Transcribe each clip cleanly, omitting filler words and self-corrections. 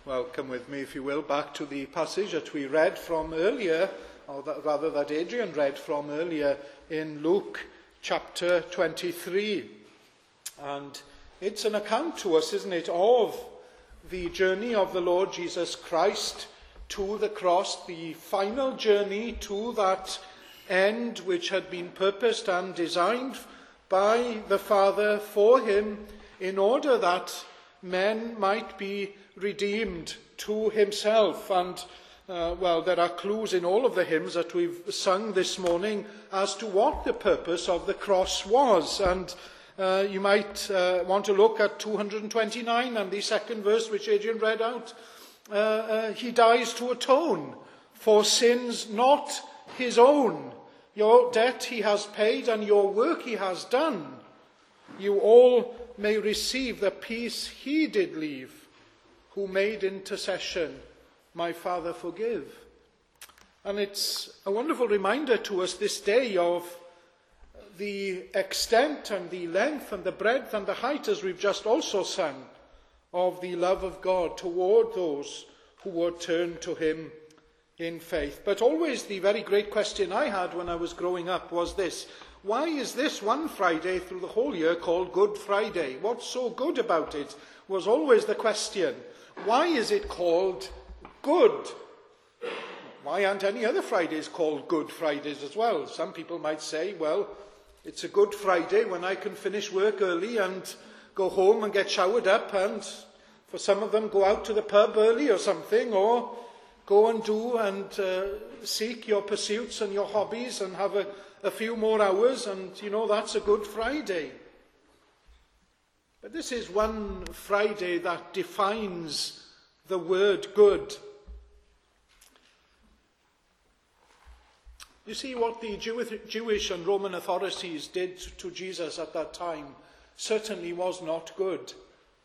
Well, come with me, if you will, back to the passage that we read from earlier, or that Adrian read from earlier in Luke chapter 23. And it's an account to us, isn't it, of the journey of the Lord Jesus Christ to the cross, the final journey to that end which had been purposed and designed by the Father for him, in order that men might be redeemed to himself. And there are clues in all of the hymns that we've sung this morning as to what the purpose of the cross was. And you might want to look at 229 and the second verse which Adrian read out. He dies to atone for sins not his own. Your debt he has paid and your work he has done. You all may receive the peace he did leave, who made intercession, my Father forgive. And it's a wonderful reminder to us this day of the extent and the length and the breadth and the height, as we've just also sung, of the love of God toward those who would turn to him in faith. But always the very great question I had when I was growing up was this: why is this one Friday through the whole year called Good Friday? What's so good about it was always the question. Why is it called good? Why aren't any other Fridays called Good Fridays as well? Some people might say, well, it's a Good Friday when I can finish work early and go home and get showered up, and for some of them go out to the pub early or something, or go and do and seek your pursuits and your hobbies and have a few more hours, and that's a Good Friday. But this is one Friday that defines the word good. You see, what the Jewish and Roman authorities did to Jesus at that time certainly was not good.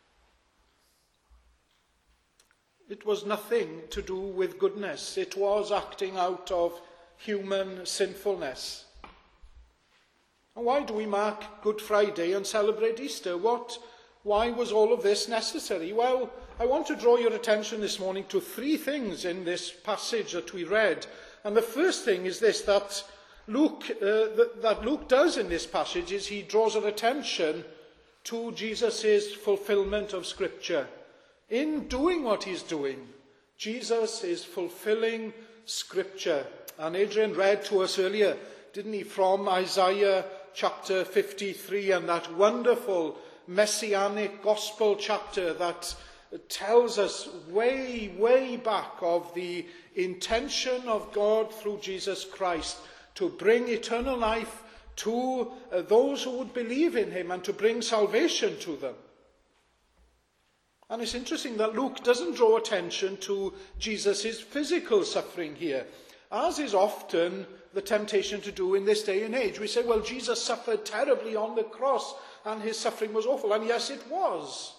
It was nothing to do with goodness. It was acting out of human sinfulness. And why do we mark Good Friday and celebrate Easter? Why was all of this necessary? Well, I want to draw your attention this morning to three things in this passage that we read. And the first thing is this, that Luke does in this passage, is he draws our attention to Jesus' fulfillment of Scripture. In doing what he's doing, Jesus is fulfilling Scripture. And Adrian read to us earlier, didn't he, from Isaiah chapter 53, and that wonderful messianic gospel chapter that tells us way, way back of the intention of God through Jesus Christ to bring eternal life to those who would believe in him and to bring salvation to them. And it's interesting that Luke doesn't draw attention to Jesus' physical suffering here, as is often the temptation to do in this day and age. We say, well, Jesus suffered terribly on the cross and his suffering was awful. And yes, it was.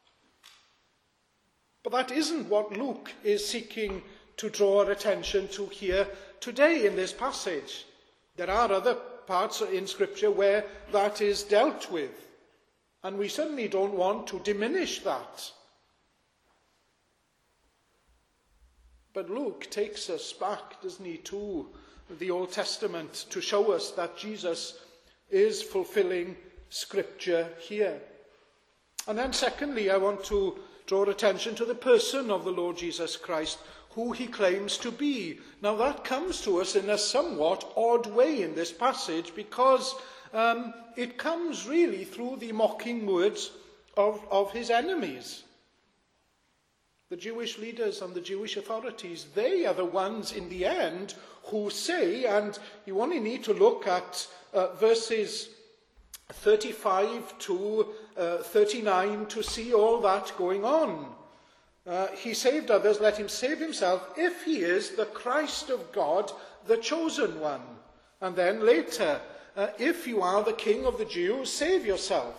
But that isn't what Luke is seeking to draw our attention to here today in this passage. There are other parts in Scripture where that is dealt with. And we certainly don't want to diminish that. But Luke takes us back, doesn't he, to the Old Testament to show us that Jesus is fulfilling Scripture here. And then secondly, I want to draw attention to the person of the Lord Jesus Christ, who he claims to be. Now that comes to us in a somewhat odd way in this passage, because it comes really through the mocking words of his enemies. The Jewish leaders and the Jewish authorities, they are the ones in the end who say, and you only need to look at verses 35 to 39 to see all that going on. He saved others, let him save himself, if he is the Christ of God, the chosen one. And then later, if you are the King of the Jews, save yourself.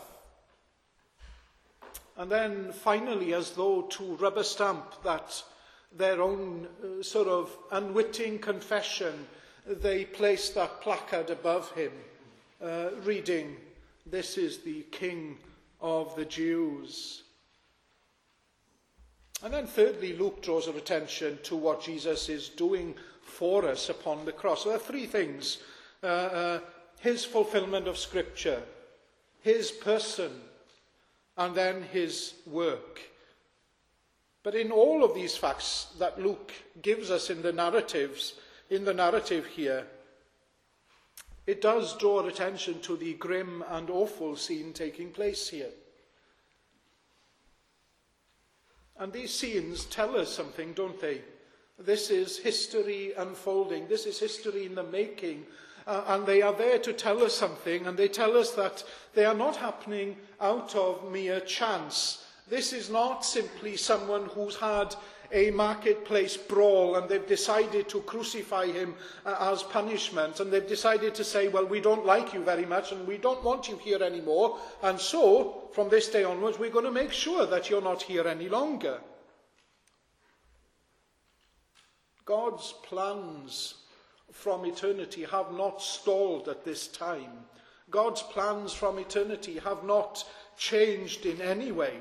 And then finally, as though to rubber stamp that their own sort of unwitting confession, they place that placard above him, reading, "This is the King of the Jews." And then thirdly, Luke draws our attention to what Jesus is doing for us upon the cross. So there are three things. His fulfillment of Scripture, his person, and then his work. But in all of these facts that Luke gives us in the narrative here, it does draw attention to the grim and awful scene taking place here. And these scenes tell us something, don't they? This is history unfolding. This is history in the making. And they are there to tell us something. And they tell us that they are not happening out of mere chance. This is not simply someone who's had a marketplace brawl and they've decided to crucify him as punishment. And they've decided to say, well, we don't like you very much and we don't want you here anymore. And so, from this day onwards, we're going to make sure that you're not here any longer. God's plans from eternity have not stalled at this time. God's plans from eternity have not changed in any way.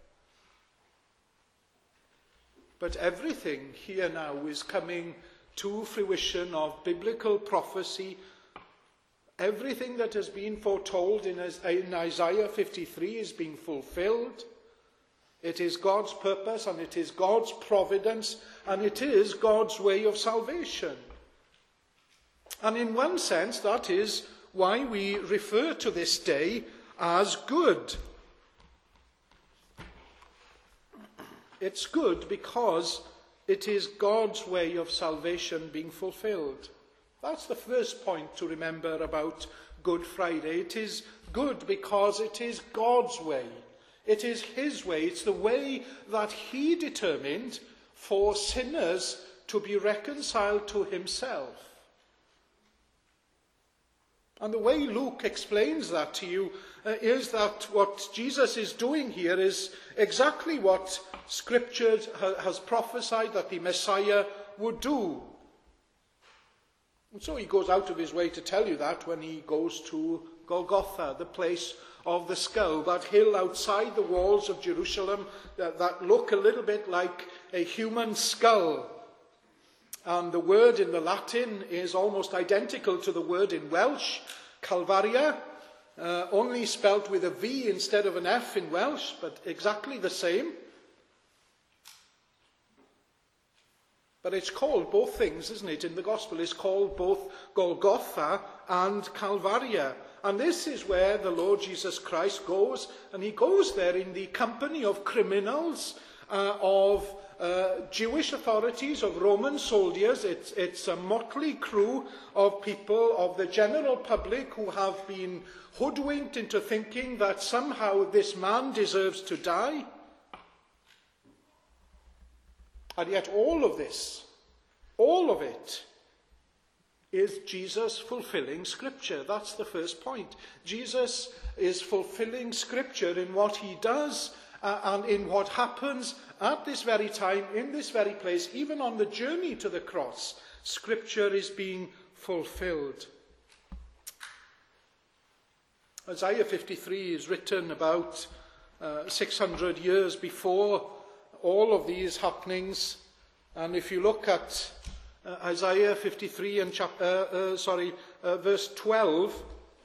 But everything here now is coming to fruition of biblical prophecy. Everything that has been foretold in Isaiah 53 is being fulfilled. It is God's purpose and it is God's providence and it is God's way of salvation. And in one sense, that is why we refer to this day as good. It's good because it is God's way of salvation being fulfilled. That's the first point to remember about Good Friday. It is good because it is God's way. It is his way. It's the way that he determined for sinners to be reconciled to himself. And the way Luke explains that to you is that what Jesus is doing here is exactly what Scripture has prophesied that the Messiah would do. And so he goes out of his way to tell you that when he goes to Golgotha, the place of the skull, that hill outside the walls of Jerusalem that look a little bit like a human skull. And the word in the Latin is almost identical to the word in Welsh, Calvaria, only spelt with a V instead of an F in Welsh, but exactly the same. But it's called both things, isn't it? In the Gospel, it's called both Golgotha and Calvaria. And this is where the Lord Jesus Christ goes, and he goes there in the company of criminals, of Jewish authorities, of Roman soldiers. It's a motley crew of people, of the general public, who have been hoodwinked into thinking that somehow this man deserves to die. And yet all of this, all of it, is Jesus fulfilling Scripture. That's the first point. Jesus is fulfilling Scripture in what he does and in what happens at this very time, in this very place, even on the journey to the cross. Scripture is being fulfilled. Isaiah 53 is written about 600 years before all of these happenings. And if you look at Isaiah 53 and verse 12,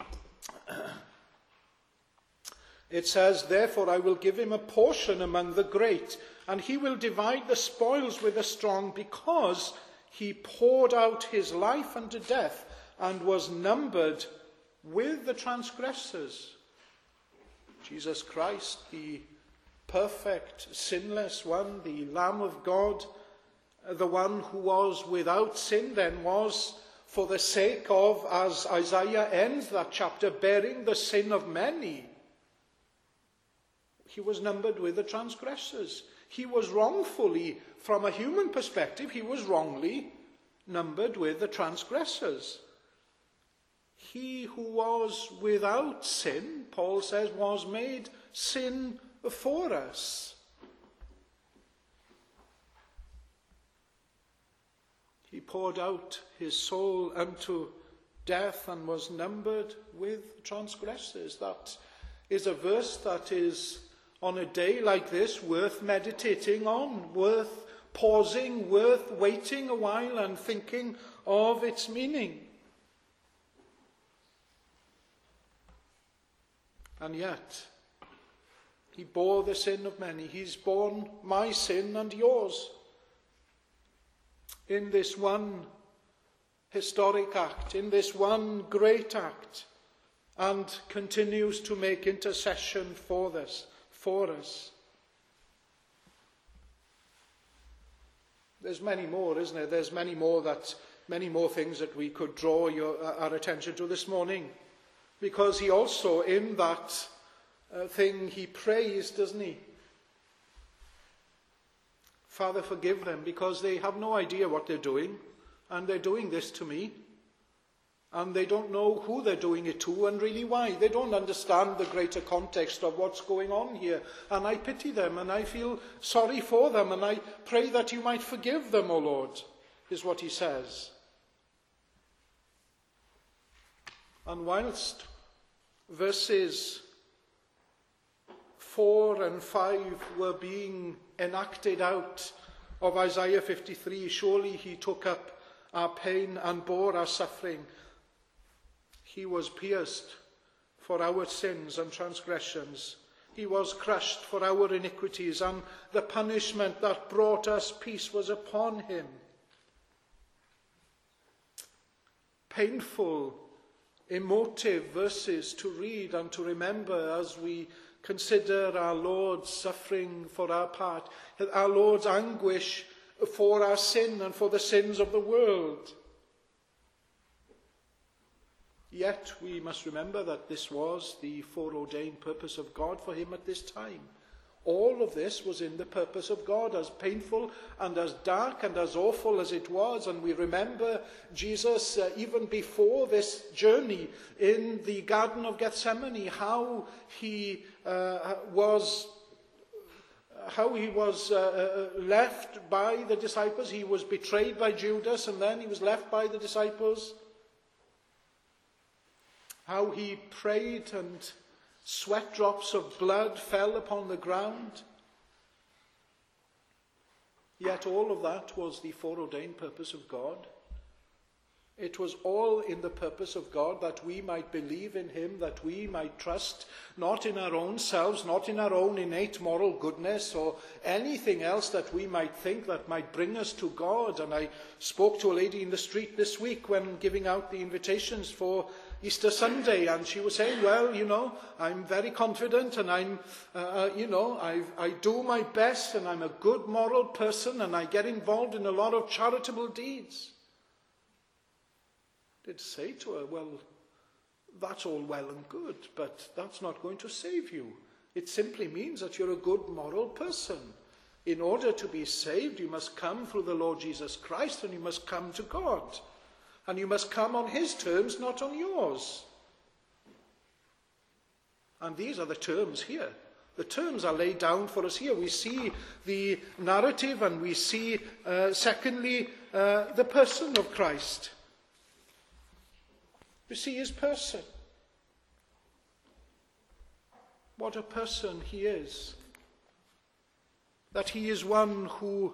it says, "Therefore I will give him a portion among the great, and he will divide the spoils with the strong, because he poured out his life unto death and was numbered with the transgressors." Jesus Christ, the perfect, sinless one, the Lamb of God, the one who was without sin, then was, for the sake of, as Isaiah ends that chapter, bearing the sin of many. He was numbered with the transgressors. He was wrongfully, from a human perspective, he was wrongly numbered with the transgressors. He who was without sin, Paul says, was made sin for us. He poured out his soul unto death and was numbered with transgressors. That is a verse that is on a day like this worth meditating on, worth pausing, worth waiting a while and thinking of its meaning. And yet, he bore the sin of many. He's borne my sin and yours in this one historic act, in this one great act, and continues to make intercession for us. There's many more, isn't there? There's many more things that we could draw our attention to this morning, because he also, in that thing, he prays, doesn't he? Father, forgive them, because they have no idea what they're doing, and they're doing this to me, and they don't know who they're doing it to and really why. They don't understand the greater context of what's going on here, and I pity them, and I feel sorry for them, and I pray that you might forgive them, O Lord, is what he says. And whilst verses 4 and 5 were being enacted out of Isaiah 53, surely he took up our pain and bore our suffering. He was pierced for our sins and transgressions. He was crushed for our iniquities, and the punishment that brought us peace was upon him. Painful, emotive verses to read and to remember as we consider our Lord's suffering for our part, our Lord's anguish for our sin and for the sins of the world. Yet we must remember that this was the foreordained purpose of God for him at this time. All of this was in the purpose of God, as painful and as dark and as awful as it was. And we remember Jesus, even before this journey in the Garden of Gethsemane, how he was left by the disciples. He was betrayed by Judas, and then he was left by the disciples. How he prayed and sweat drops of blood fell upon the ground. Yet all of that was the foreordained purpose of God. It was all in the purpose of God, that we might believe in him, that we might trust, not in our own selves, not in our own innate moral goodness or anything else that we might think that might bring us to God. And I spoke to a lady in the street this week when giving out the invitations for Easter Sunday, and she was saying, well, I'm very confident, and I do my best, and I'm a good moral person, and I get involved in a lot of charitable deeds. I did say to her, well, that's all well and good, but that's not going to save you. It simply means that you're a good moral person. In order to be saved, you must come through the Lord Jesus Christ, and you must come to God. And you must come on his terms, not on yours. And these are the terms here. The terms are laid down for us here. We see the narrative, and we see, secondly, the person of Christ. We see his person. What a person he is. That he is one who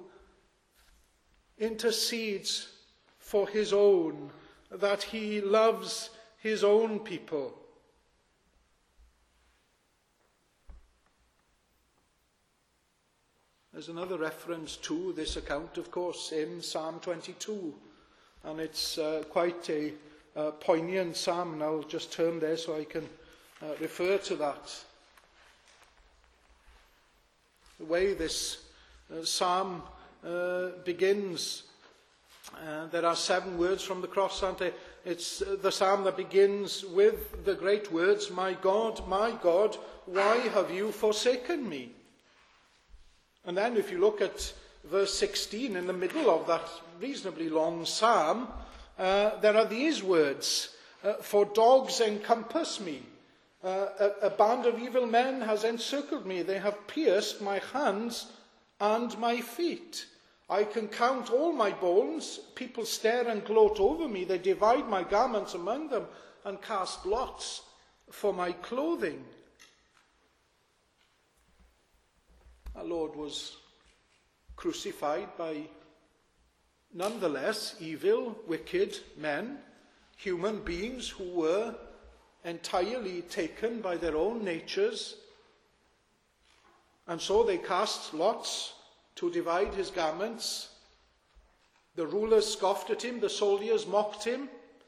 intercedes for his own, that he loves his own people. There's another reference to this account, of course, in Psalm 22, and it's quite a poignant psalm, and I'll just turn there so I can refer to that. The way this psalm begins, there are 7 words from the cross, aren't there? It's the psalm that begins with the great words, my God, why have you forsaken me? And then if you look at verse 16, in the middle of that reasonably long psalm, there are these words, for dogs encompass me. A band of evil men has encircled me. They have pierced my hands and my feet. I can count all my bones. People stare and gloat over me. They divide my garments among them and cast lots for my clothing. Our Lord was crucified by nonetheless evil, wicked men, human beings who were entirely taken by their own natures, and so they cast lots to divide his garments. The rulers scoffed at him, the soldiers mocked him.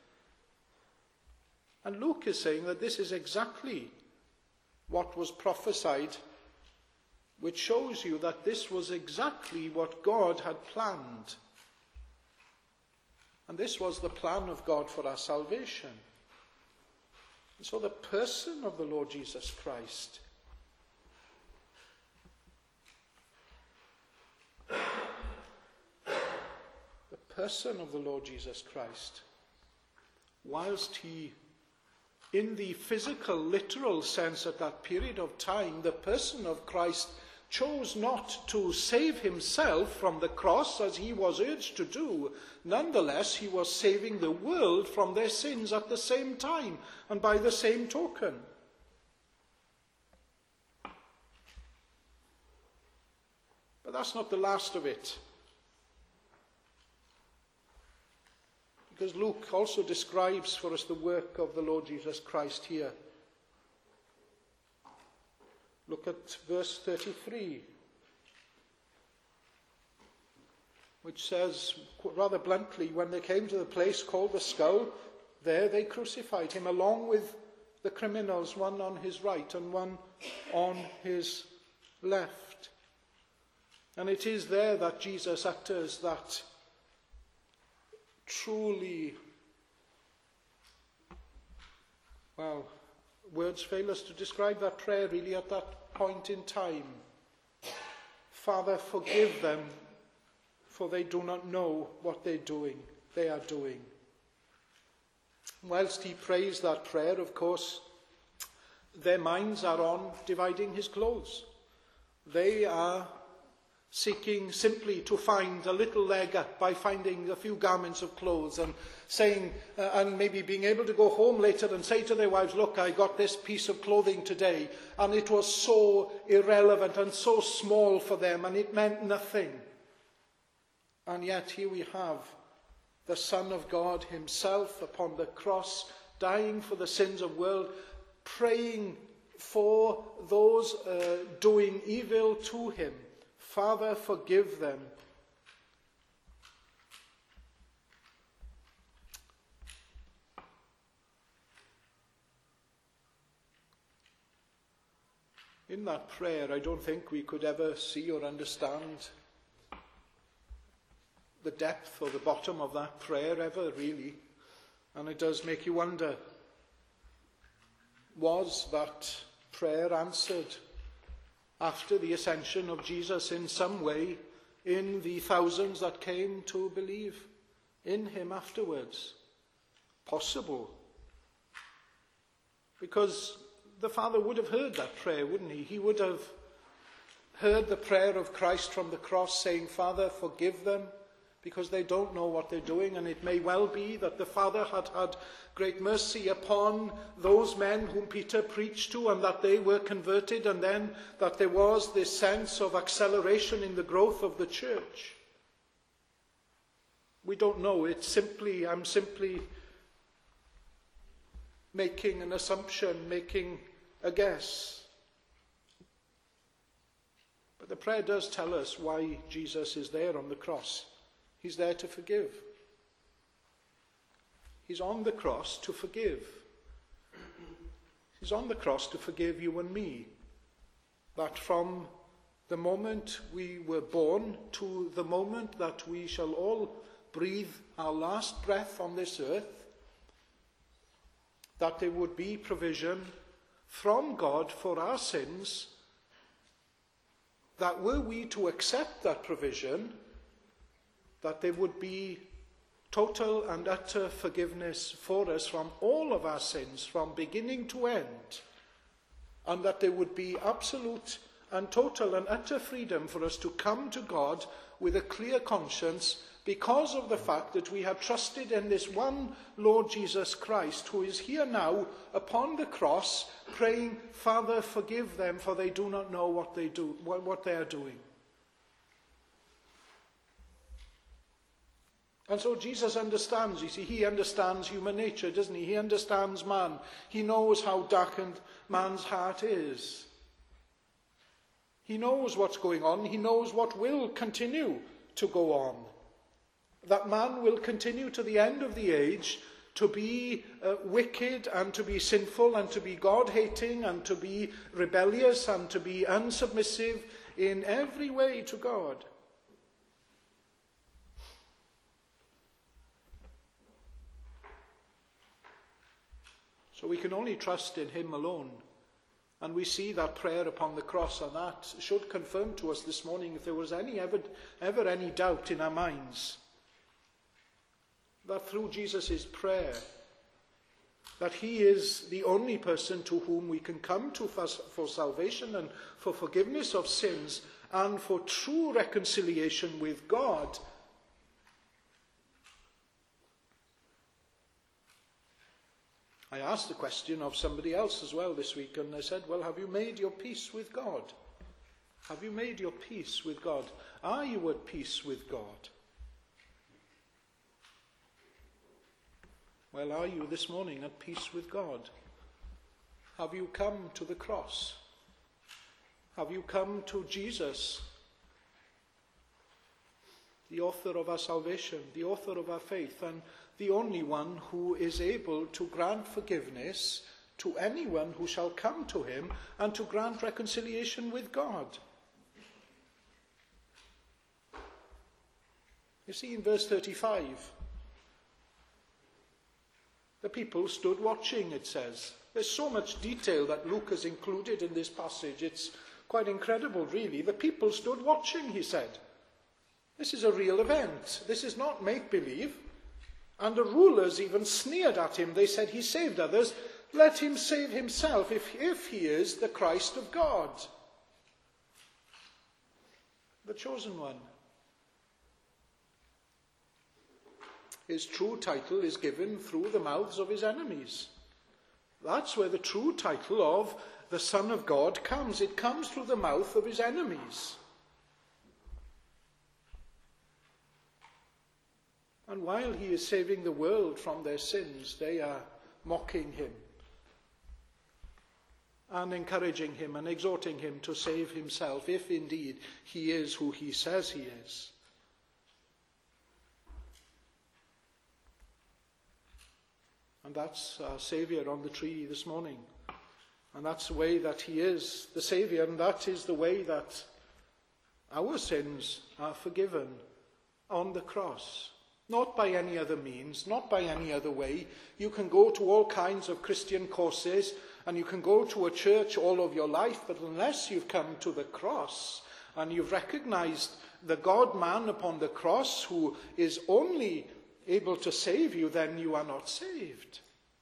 And Luke is saying that this is exactly what was prophesied, which shows you that this was exactly what God had planned. And this was the plan of God for our salvation. And so the person of the Lord Jesus Christ whilst he, in the physical, literal sense at that period of time, the person of Christ chose not to save himself from the cross as he was urged to do. Nonetheless, he was saving the world from their sins at the same time and by the same token. But that's not the last of it. Because Luke also describes for us the work of the Lord Jesus Christ here. Look at verse 33, which says, rather bluntly, when they came to the place called the Skull, there they crucified him along with the criminals, one on his right and one on his left. And it is there that Jesus utters that truly, well, words fail us to describe that prayer really at that point in time. Father, forgive them, for they do not know what they are doing. Whilst he prays that prayer, of course, their minds are on dividing his clothes. They are seeking simply to find a little leg up by finding a few garments of clothes and saying, and maybe being able to go home later and say to their wives, look, I got this piece of clothing today, and it was so irrelevant and so small for them, and it meant nothing. And yet here we have the Son of God himself upon the cross, dying for the sins of the world, praying for those doing evil to him. Father, forgive them. In that prayer, I don't think we could ever see or understand the depth or the bottom of that prayer ever, really. And it does make you wonder, was that prayer answered after the ascension of Jesus in some way in the thousands that came to believe in him afterwards? Possible. Because the Father would have heard that prayer, wouldn't he? He would have heard the prayer of Christ from the cross saying, Father, forgive them, because they don't know what they're doing. And it may well be that the Father had had great mercy upon those men whom Peter preached to, and that they were converted, and then that there was this sense of acceleration in the growth of the church. We don't know. I'm simply making an assumption, making a guess. But the prayer does tell us why Jesus is there on the cross. He's there to forgive. He's on the cross to forgive. He's on the cross to forgive you and me. That from the moment we were born to the moment that we shall all breathe our last breath on this earth, that there would be provision from God for our sins, that were we to accept that provision, that there would be total and utter forgiveness for us from all of our sins, from beginning to end, and that there would be absolute and total and utter freedom for us to come to God with a clear conscience because of the fact that we have trusted in this one Lord Jesus Christ, who is here now upon the cross praying, Father, forgive them, for they do not know what they are doing. And so Jesus understands, you see, he understands human nature, doesn't he? He understands man. He knows how darkened man's heart is. He knows what's going on. He knows what will continue to go on. That man will continue to the end of the age to be wicked and to be sinful and to be God-hating and to be rebellious and to be unsubmissive in every way to God. So we can only trust in him alone. And we see that prayer upon the cross, and that should confirm to us this morning, if there was ever any doubt in our minds, that through Jesus' prayer, that he is the only person to whom we can come to for salvation and for forgiveness of sins and for true reconciliation with God. I asked the question of somebody else as well this week, and I said, well, have you made your peace with God? Have you made your peace with God? Are you at peace with God? Well, are you this morning at peace with God? Have you come to the cross? Have you come to Jesus, the author of our salvation, the author of our faith, and the only one who is able to grant forgiveness to anyone who shall come to him and to grant reconciliation with God? You see, in verse 35, the people stood watching, it says. There's so much detail that Luke has included in this passage. It's quite incredible, really. The people stood watching, he said. This is a real event. This is not make-believe. And the rulers even sneered at him. They said, he saved others. Let him save himself if he is the Christ of God, the chosen one. His true title is given through the mouths of his enemies. That's where the true title of the Son of God comes. It comes through the mouth of his enemies. And while he is saving the world from their sins, they are mocking him and encouraging him and exhorting him to save himself, if indeed he is who he says he is. And that's our Saviour on the tree this morning. And that's the way that he is the Saviour, and that is the way that our sins are forgiven on the cross. Not by any other means, not by any other way. You can go to all kinds of Christian courses and you can go to a church all of your life, but unless you've come to the cross and you've recognized the God-man upon the cross who is only able to save you, then you are not saved.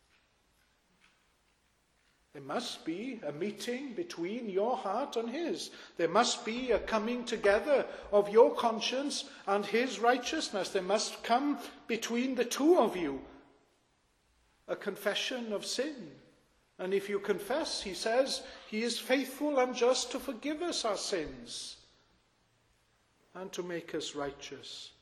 There must be a meeting between your heart and his. There must be a coming together of your conscience and his righteousness. There must come between the two of you a confession of sin. And if you confess, he says, he is faithful and just to forgive us our sins and to make us righteous.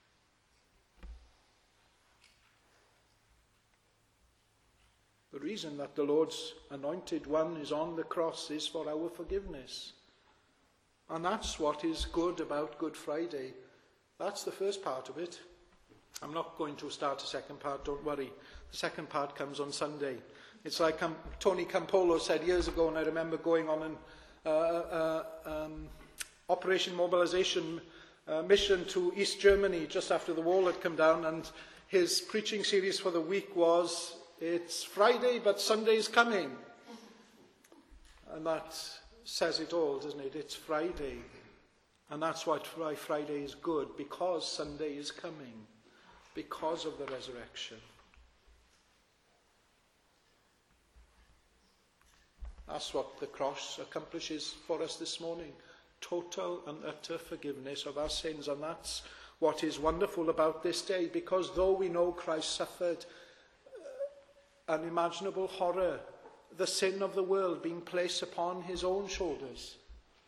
The reason that the Lord's anointed one is on the cross is for our forgiveness. And that's what is good about Good Friday. That's the first part of it. I'm not going to start a second part, don't worry. The second part comes on Sunday. It's like Tony Campolo said years ago, and I remember going on an Operation Mobilization mission to East Germany just after the wall had come down, and his preaching series for the week was, it's Friday, but Sunday's coming. And that says it all, doesn't it? It's Friday. And that's why Friday is good, because Sunday is coming, because of the resurrection. That's what the cross accomplishes for us this morning. Total and utter forgiveness of our sins. And that's what is wonderful about this day, because though we know Christ suffered unimaginable horror, the sin of the world being placed upon his own shoulders,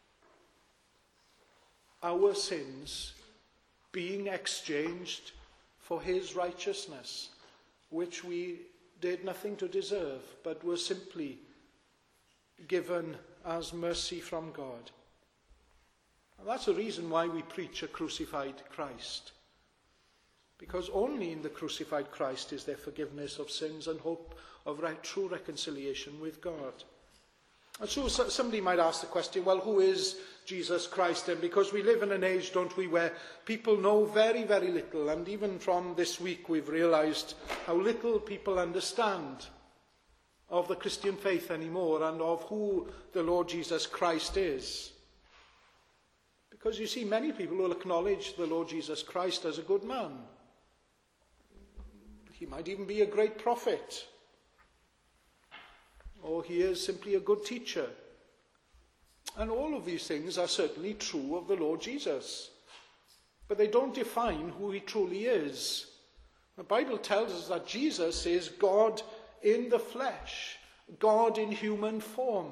our sins being exchanged for his righteousness, which we did nothing to deserve, but were simply given as mercy from God. And that's the reason why we preach a crucified Christ. Because only in the crucified Christ is there forgiveness of sins and hope of true reconciliation with God. And so somebody might ask the question, well, who is Jesus Christ? And because we live in an age, don't we, where people know very, very little. And even from this week, we've realized how little people understand of the Christian faith anymore and of who the Lord Jesus Christ is. Because you see, many people will acknowledge the Lord Jesus Christ as a good man. He might even be a great prophet. Or he is simply a good teacher. And all of these things are certainly true of the Lord Jesus. But they don't define who he truly is. The Bible tells us that Jesus is God in the flesh, God in human form.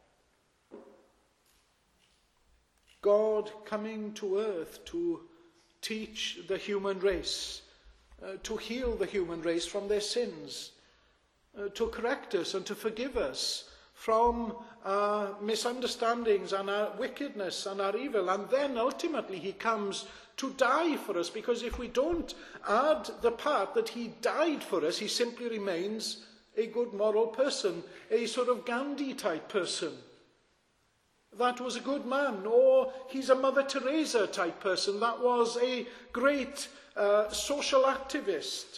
God coming to earth to teach the human race, to heal the human race from their sins, to correct us and to forgive us from our misunderstandings and our wickedness and our evil. And then ultimately he comes to die for us, because if we don't add the part that he died for us, he simply remains a good moral person, a sort of Gandhi type person. That was a good man. Or he's a Mother Teresa type person. That was a great social activist.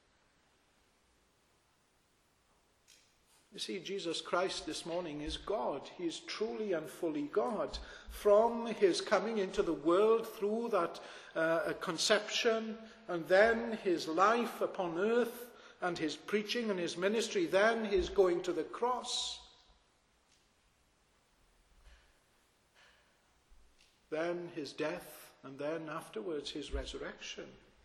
You see, Jesus Christ this morning is God. He is truly and fully God. From his coming into the world through that conception, and then his life upon earth, and his preaching and his ministry, then his going to the cross, then his death, and then afterwards his resurrection.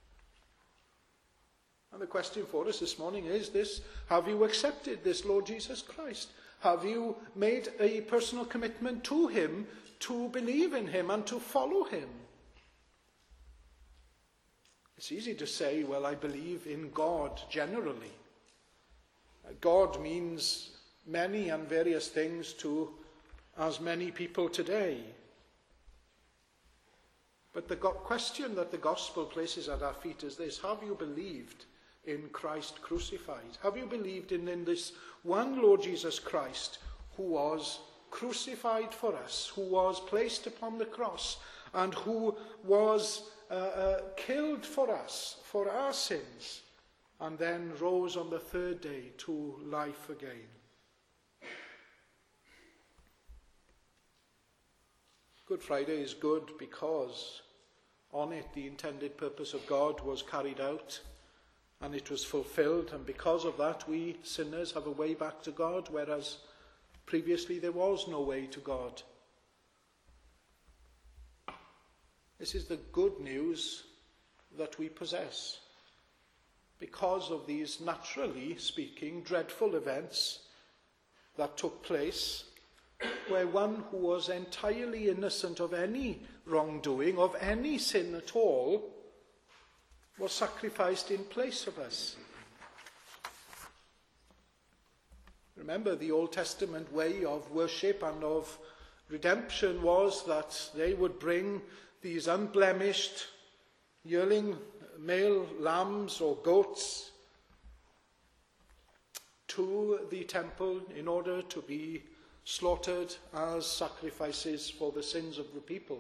And the question for us this morning is this: have you accepted this Lord Jesus Christ? Have you made a personal commitment to him, to believe in him and to follow him? It's easy to say, well, I believe in God generally. God means many and various things to as many people today. But the question that the gospel places at our feet is this: have you believed in Christ crucified? Have you believed in this one Lord Jesus Christ who was crucified for us, who was placed upon the cross, and who was killed for us, for our sins, and then rose on the third day to life again? Good Friday is good because on it the intended purpose of God was carried out and it was fulfilled, and because of that we sinners have a way back to God, whereas previously there was no way to God. This is the good news that we possess. Because of these, naturally speaking, dreadful events that took place, where one who was entirely innocent of any wrongdoing, of any sin at all, was sacrificed in place of us. Remember, the Old Testament way of worship and of redemption was that they would bring these unblemished yearling male lambs or goats to the temple in order to be slaughtered as sacrifices for the sins of the people.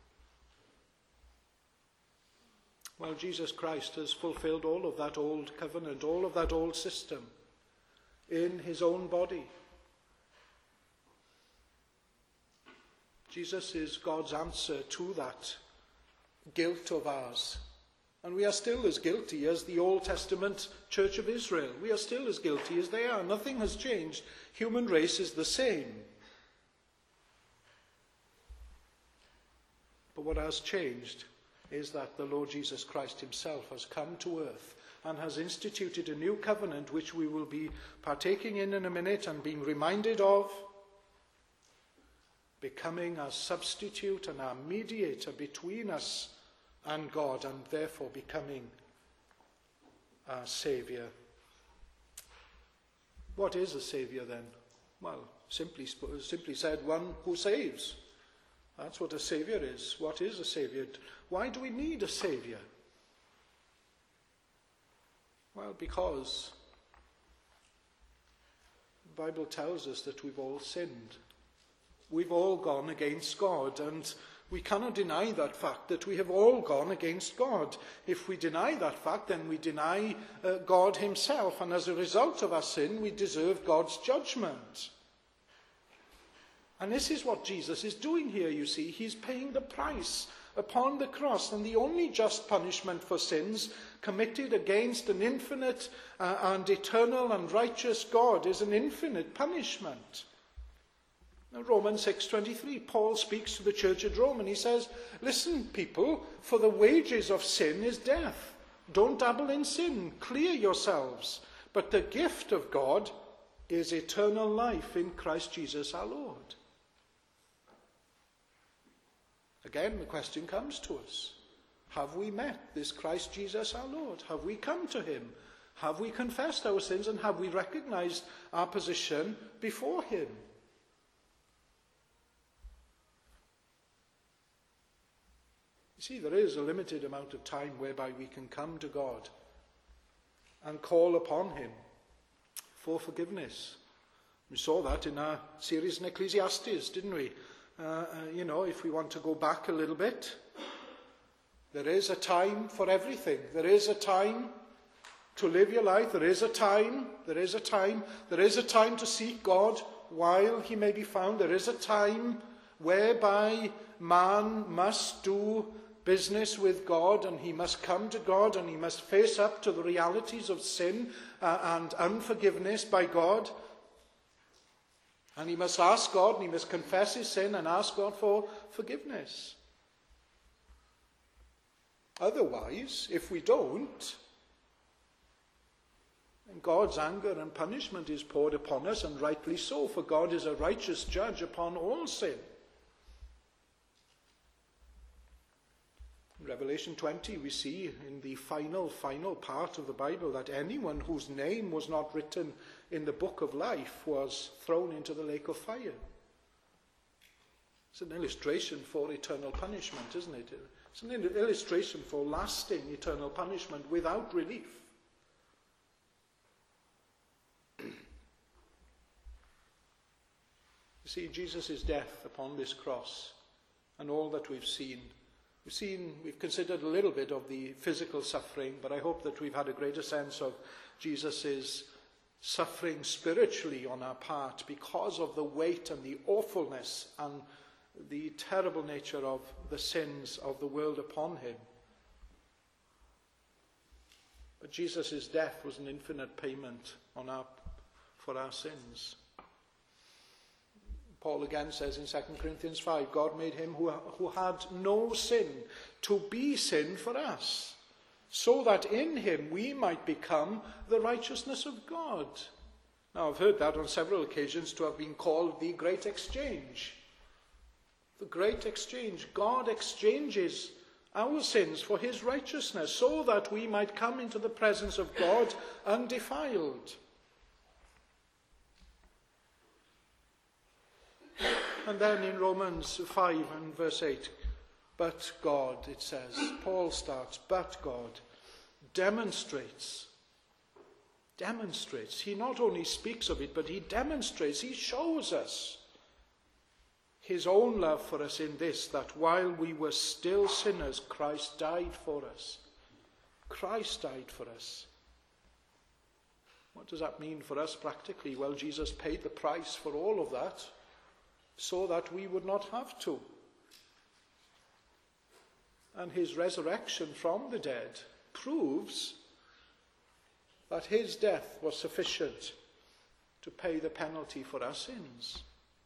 Well, Jesus Christ has fulfilled all of that old covenant, all of that old system in his own body. Jesus is God's answer to that guilt of ours And we are still as guilty as the Old Testament Church of Israel. We are still as guilty as they are. Nothing has changed. Human race is the same. But what has changed is that the Lord Jesus Christ himself has come to earth and has instituted a new covenant which we will be partaking in a minute and being reminded of, becoming our substitute and our mediator between us and God, and therefore becoming our Saviour. What is a Saviour then? Well, simply said, one who saves. That's what a Saviour is. What is a Saviour? Why do we need a Saviour? Well, because the Bible tells us that we've all sinned. We've all gone against God, and we cannot deny that fact, that we have all gone against God. If we deny that fact, then we deny God himself, and as a result of our sin, we deserve God's judgment. And this is what Jesus is doing here, you see. He's paying the price upon the cross, and the only just punishment for sins committed against an infinite and eternal and righteous God is an infinite punishment. Now, Romans 6:23, Paul speaks to the church at Rome and he says, listen, people, for the wages of sin is death. Don't dabble in sin. Clear yourselves. But the gift of God is eternal life in Christ Jesus our Lord. Again, the question comes to us. Have we met this Christ Jesus our Lord? Have we come to him? Have we confessed our sins, and have we recognized our position before him? You see, there is a limited amount of time whereby we can come to God and call upon him for forgiveness. We saw that in our series in Ecclesiastes, didn't we? If we want to go back a little bit, there is a time for everything. There is a time to live your life. There is a time to seek God while he may be found. There is a time whereby man must do business with God, and he must come to God, and he must face up to the realities of sin and unforgiveness by God. And he must ask God, and he must confess his sin and ask God for forgiveness. Otherwise, if we don't, then God's anger and punishment is poured upon us, and rightly so, for God is a righteous judge upon all sin. In Revelation 20, we see in the final part of the Bible that anyone whose name was not written in the book of life was thrown into the lake of fire. It's an illustration for eternal punishment, isn't it? It's an illustration for lasting eternal punishment without relief. You see, Jesus' death upon this cross and all that we've considered a little bit of the physical suffering, but I hope that we've had a greater sense of Jesus' suffering spiritually on our part because of the weight and the awfulness and the terrible nature of the sins of the world upon him. But Jesus' death was an infinite payment for our sins. Paul again says in 2 Corinthians 5, God made him who had no sin to be sin for us, so that in him we might become the righteousness of God. Now, I've heard that on several occasions to have been called the Great Exchange. The Great Exchange. God exchanges our sins for his righteousness, so that we might come into the presence of God undefiled. And then in Romans 5 and verse 8, but God, it says, Paul starts, but God demonstrates. He not only speaks of it, but he demonstrates, he shows us his own love for us in this, that while we were still sinners, Christ died for us. Christ died for us. What does that mean for us practically? Well, Jesus paid the price for all of that, so that we would not have to. And his resurrection from the dead proves that his death was sufficient to pay the penalty for our sins.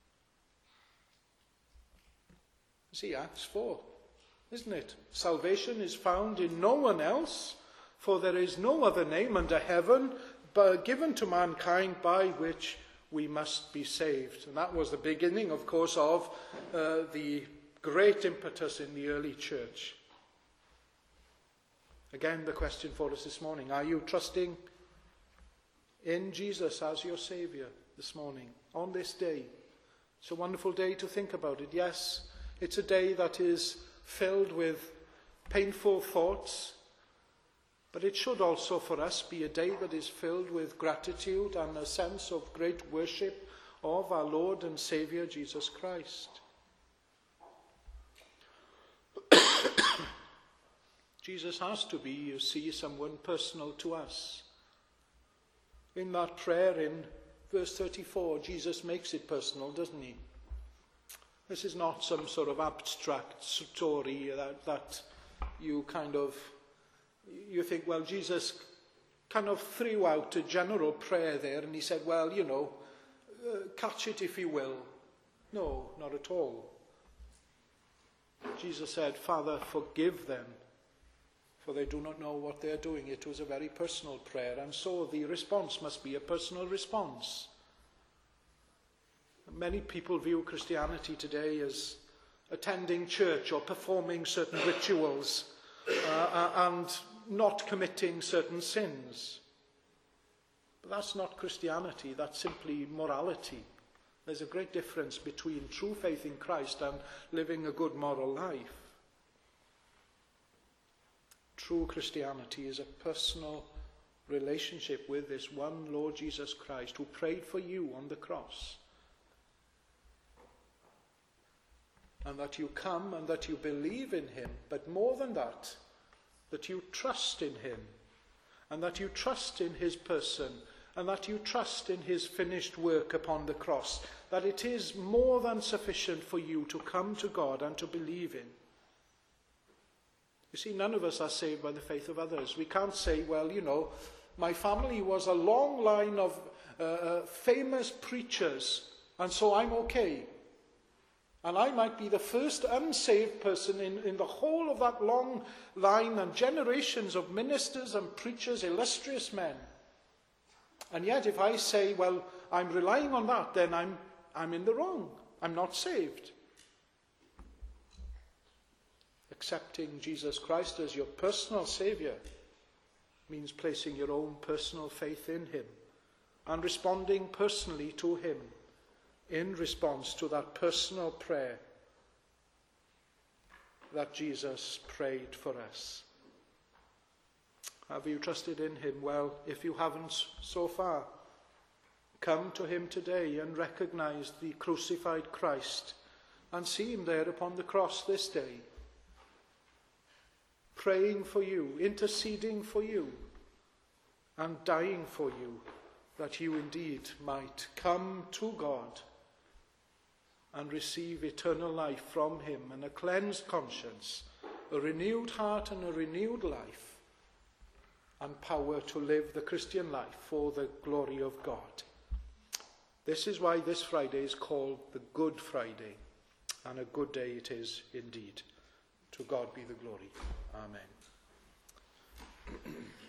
See, Acts 4, isn't it? Salvation is found in no one else, for there is no other name under heaven given to mankind by which we must be saved. And that was the beginning, of course, of the great impetus in the early church. Again, the question for us this morning, are you trusting in Jesus as your Saviour this morning, on this day? It's a wonderful day to think about it. Yes, it's a day that is filled with painful thoughts, but it should also for us be a day that is filled with gratitude and a sense of great worship of our Lord and Saviour Jesus Christ. Jesus has to be, you see, someone personal to us. In that prayer in verse 34, Jesus makes it personal, doesn't he? This is not some sort of abstract story that you think, well, Jesus kind of threw out a general prayer there and he said, well, catch it if you will. No, not at all. Jesus said, Father, forgive them, for they do not know what they are doing. It was a very personal prayer, and so the response must be a personal response. Many people view Christianity today as attending church or performing certain rituals and not committing certain sins. But that's not Christianity, that's simply morality. There's a great difference between true faith in Christ and living a good moral life. True Christianity is a personal relationship with this one Lord Jesus Christ who prayed for you on the cross. And that you come and that you believe in him, but more than that you trust in him, and that you trust in his person, and that you trust in his finished work upon the cross, that it is more than sufficient for you to come to God and to believe in. You see, none of us are saved by the faith of others. We can't say, well, my family was a long line of famous preachers, and so I'm okay. And I might be the first unsaved person in the whole of that long line and generations of ministers and preachers, illustrious men. And yet if I say, well, I'm relying on that, then I'm in the wrong. I'm not saved. Accepting Jesus Christ as your personal Saviour means placing your own personal faith in him and responding personally to him in response to that personal prayer that Jesus prayed for us. Have you trusted in him? Well, if you haven't so far, come to him today and recognize the crucified Christ and see him there upon the cross this day, praying for you, interceding for you, and dying for you, that you indeed might come to God and receive eternal life from him, and a cleansed conscience, a renewed heart and a renewed life, and power to live the Christian life for the glory of God. This is why this Friday is called the Good Friday, and a good day it is indeed. To God be the glory. Amen.